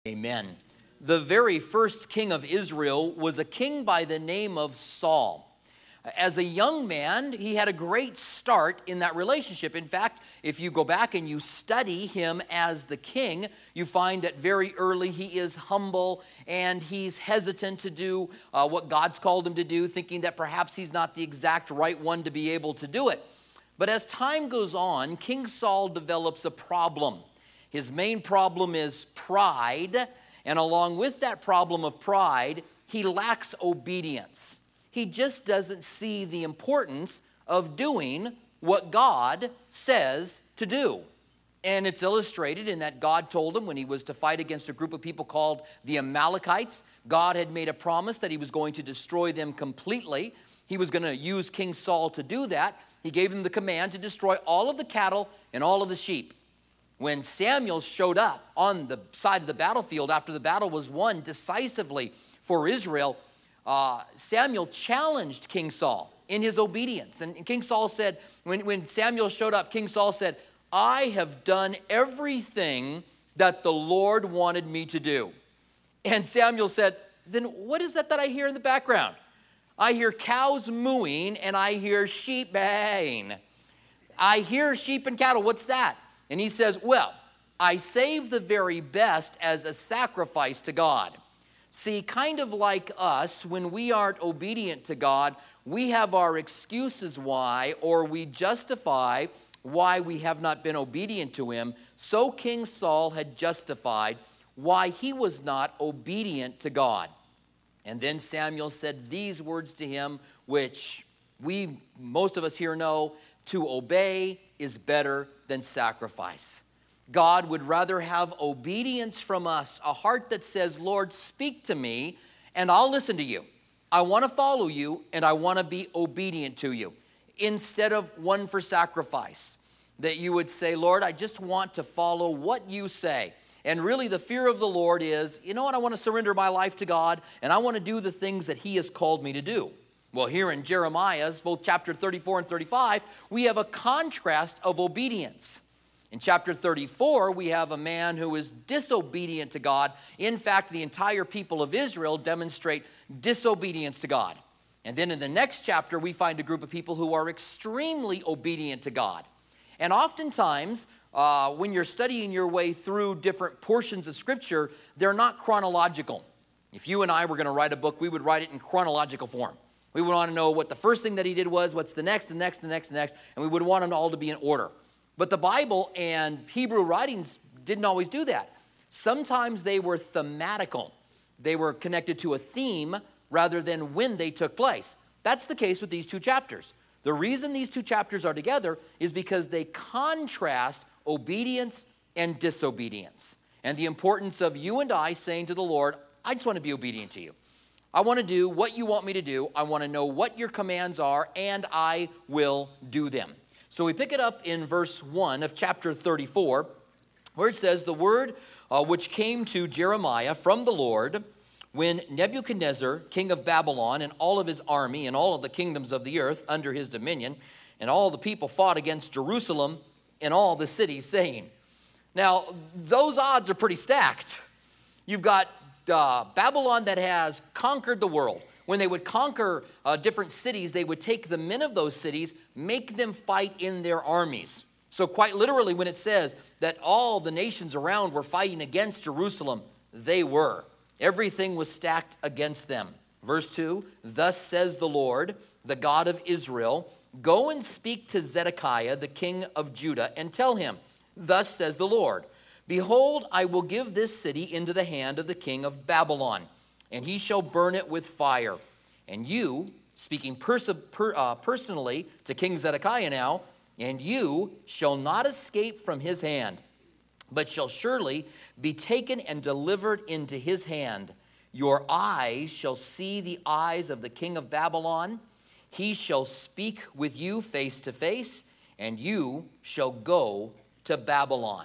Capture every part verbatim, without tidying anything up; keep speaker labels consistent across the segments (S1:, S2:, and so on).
S1: Amen. The very first king of Israel was a king by the name of Saul. As a young man, he had a great start in that relationship. In fact, if you go back and you study him as the king, you find that very early he is humble and he's hesitant to do uh, what God's called him to do, thinking that perhaps he's not the exact right one to be able to do it. But as time goes on, King Saul develops a problem. His main problem is pride, and along with that problem of pride, he lacks obedience. He just doesn't see the importance of doing what God says to do. And it's illustrated in that God told him when he was to fight against a group of people called the Amalekites, God had made a promise that he was going to destroy them completely. He was going to use King Saul to do that. He gave him the command to destroy all of the cattle and all of the sheep. When Samuel showed up on the side of the battlefield after the battle was won decisively for Israel, uh, Samuel challenged King Saul in his obedience. And King Saul said, when, when Samuel showed up, King Saul said, I have done everything that the Lord wanted me to do. And Samuel said, then what is that that I hear in the background? I hear cows mooing and I hear sheep baying. I hear sheep and cattle. What's that? And he says, well, I save the very best as a sacrifice to God. See, kind of like us, when we aren't obedient to God, we have our excuses why, or we justify why we have not been obedient to him. So King Saul had justified why he was not obedient to God. And then Samuel said these words to him, which we, most of us here know, to obey is better than sacrifice. God would rather have obedience from us, a heart that says, Lord, speak to me, and I'll listen to you. I want to follow you, and I want to be obedient to you, instead of one for sacrifice. That you would say, Lord, I just want to follow what you say. And really the fear of the Lord is, you know what, I want to surrender my life to God, and I want to do the things that he has called me to do. Well, here in Jeremiah, both chapter thirty-four and thirty-five, we have a contrast of obedience. In chapter thirty-four, we have a man who is disobedient to God. In fact, the entire people of Israel demonstrate disobedience to God. And then in the next chapter, we find a group of people who are extremely obedient to God. And oftentimes, uh, when you're studying your way through different portions of Scripture, they're not chronological. If you and I were going to write a book, we would write it in chronological form. We would want to know what the first thing that he did was, what's the next, the next, the next, the next, and we would want them all to be in order. But the Bible and Hebrew writings didn't always do that. Sometimes they were thematical. They were connected to a theme rather than when they took place. That's the case with these two chapters. The reason these two chapters are together is because they contrast obedience and disobedience, and the importance of you and I saying to the Lord, I just want to be obedient to you. I want to do what you want me to do. I want to know what your commands are, and I will do them. So we pick it up in verse one of chapter thirty-four, where it says, the word uh, which came to Jeremiah from the Lord when Nebuchadnezzar, king of Babylon, and all of his army, and all of the kingdoms of the earth under his dominion, and all the people fought against Jerusalem and all the cities, saying. Now, those odds are pretty stacked. You've got Uh, Babylon that has conquered the world. When they would conquer uh, different cities, they would take the men of those cities, make them fight in their armies. So quite literally, when it says that all the nations around were fighting against Jerusalem, they were. Everything was stacked against them. Verse two, thus says the Lord, the God of Israel, go and speak to Zedekiah, the king of Judah, and tell him, thus says the Lord, behold, I will give this city into the hand of the king of Babylon, and he shall burn it with fire. And you, speaking pers- per, uh, personally to King Zedekiah now, and you shall not escape from his hand, but shall surely be taken and delivered into his hand. Your eyes shall see the eyes of the king of Babylon. He shall speak with you face to face, and you shall go to Babylon.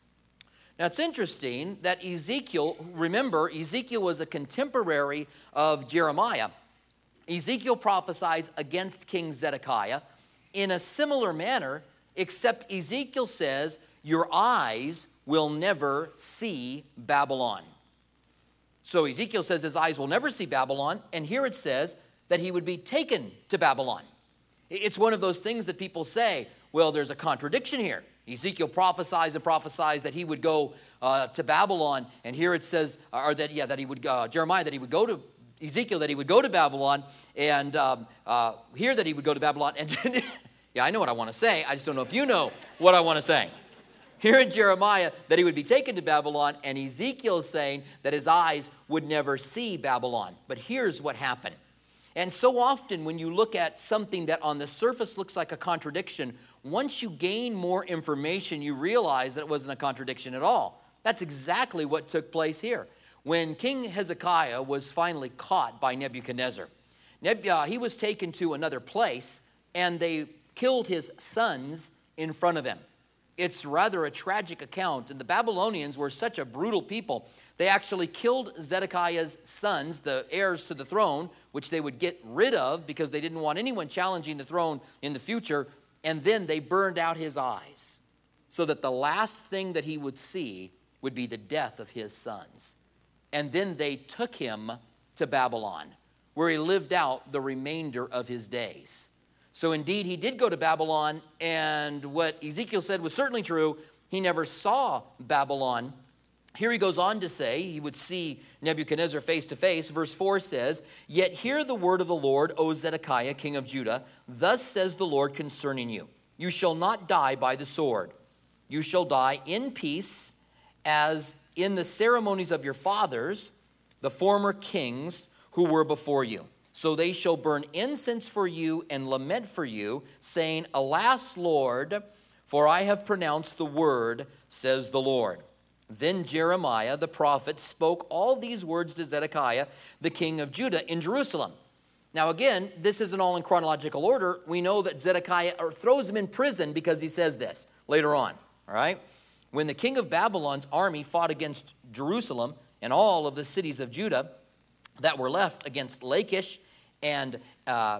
S1: Now, it's interesting that Ezekiel, remember, Ezekiel was a contemporary of Jeremiah. Ezekiel prophesies against King Zedekiah in a similar manner, except Ezekiel says, your eyes will never see Babylon. So Ezekiel says his eyes will never see Babylon, and here it says that he would be taken to Babylon. It's one of those things that people say, well, there's a contradiction here. Ezekiel prophesies and prophesies that he would go uh, to Babylon, and here it says, or that, yeah, that he would, uh, Jeremiah, that he would go to, Ezekiel, that he would go to Babylon, and um, uh, here that he would go to Babylon, and yeah, I know what I want to say, I just don't know if you know what I want to say. Here in Jeremiah, that he would be taken to Babylon, and Ezekiel is saying that his eyes would never see Babylon. But here's what happened. And so often when you look at something that on the surface looks like a contradiction, once you gain more information, you realize that it wasn't a contradiction at all. That's exactly what took place here. When King Hezekiah was finally caught by Nebuchadnezzar, Neb- uh, he was taken to another place, and they killed his sons in front of him. It's rather a tragic account, and the Babylonians were such a brutal people. They actually killed Zedekiah's sons, the heirs to the throne, which they would get rid of because they didn't want anyone challenging the throne in the future, and then they burned out his eyes so that the last thing that he would see would be the death of his sons. And then they took him to Babylon, where he lived out the remainder of his days. So indeed, he did go to Babylon, and what Ezekiel said was certainly true. He never saw Babylon. Here he goes on to say he would see Nebuchadnezzar face to face. Verse four says, "Yet hear the word of the Lord, O Zedekiah, king of Judah. Thus says the Lord concerning you. You shall not die by the sword. You shall die in peace, as in the ceremonies of your fathers, the former kings who were before you. So they shall burn incense for you and lament for you, saying, Alas, Lord, for I have pronounced the word, says the Lord." Then Jeremiah the prophet spoke all these words to Zedekiah, the king of Judah, in Jerusalem. Now again, this isn't all in chronological order. We know that Zedekiah throws him in prison because he says this later on, all right? When the king of Babylon's army fought against Jerusalem and all of the cities of Judah that were left against Lachish and uh,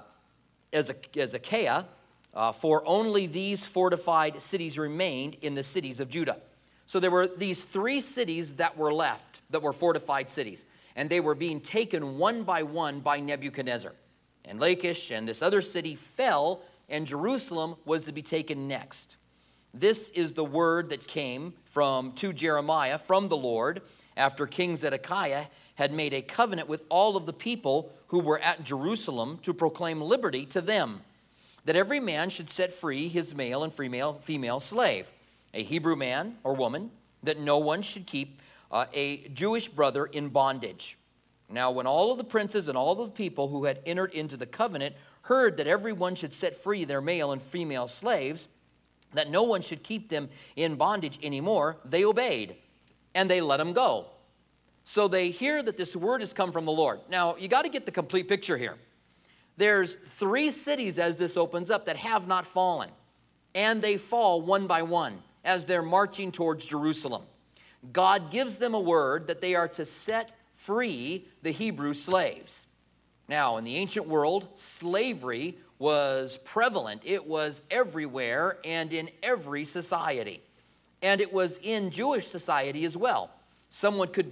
S1: Ezekiah, uh, for only these fortified cities remained in the cities of Judah. So there were these three cities that were left, that were fortified cities, and they were being taken one by one by Nebuchadnezzar. And Lachish and this other city fell, and Jerusalem was to be taken next. This is the word that came from to Jeremiah from the Lord after King Zedekiah had made a covenant with all of the people who were at Jerusalem to proclaim liberty to them, that every man should set free his male and female, female slave, a Hebrew man or woman, that no one should keep uh, a Jewish brother in bondage. Now, when all of the princes and all of the people who had entered into the covenant heard that everyone should set free their male and female slaves, that no one should keep them in bondage anymore, they obeyed, and they let them go. So they hear that this word has come from the Lord. Now, you got to get the complete picture here. There's three cities as this opens up that have not fallen, and they fall one by one as they're marching towards Jerusalem. God gives them a word that they are to set free the Hebrew slaves. Now, in the ancient world, slavery was prevalent. It was everywhere and in every society. And it was in Jewish society as well. Someone could be